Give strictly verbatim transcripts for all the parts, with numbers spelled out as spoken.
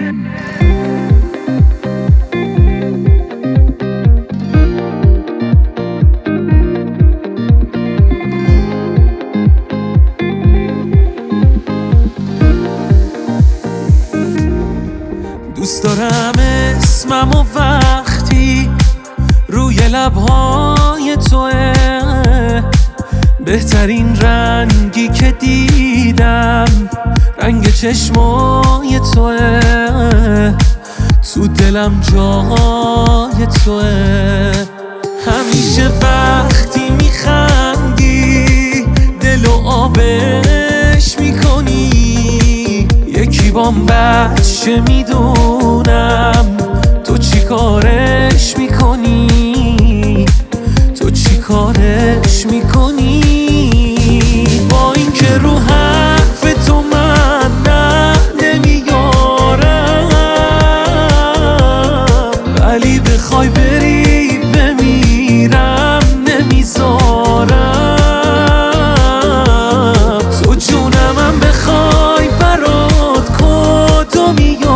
دوست دارم اسمم و وقتی روی لبهای توه، بهترین رنگی که دیدم رنگ چشمای توه، تو دلم جای توه. همیشه وقتی میخندی دلو آبش میکنی، یکی بام بچه میدونم تو چی کارش میکنی، تو چی کارش میکنی. با این که رو حرف تو من نه نمیارم، ولی بخوای بری بمیرم نمیذارم. تو جونمم بخوای برات کدو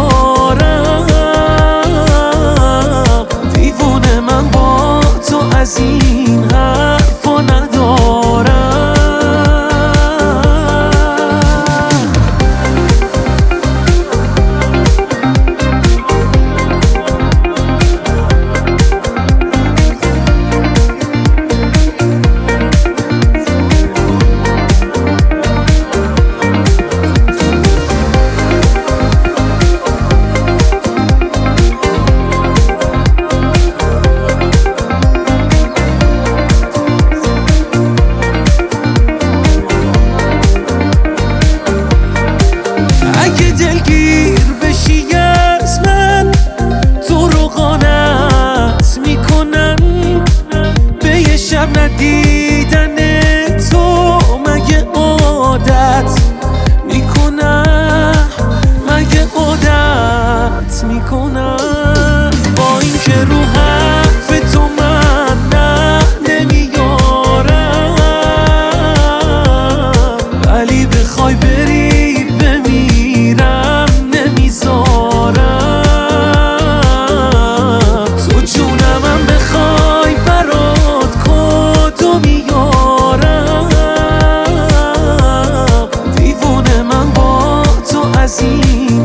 میارم، دیوونه من با تو از این حرفا ندارم. اگه دلگیر بشی از من، تو رو قانت میکنن به یه شب ندیدن تو. مگه عادت میکنم، مگه عادت میکنم. با این که رو حرف تو من نه نمیارم، ولی بخوای بری بمیرم نمیذارم. تو جونمم بخوای برات کدو میارم، دیوونه من با تو از این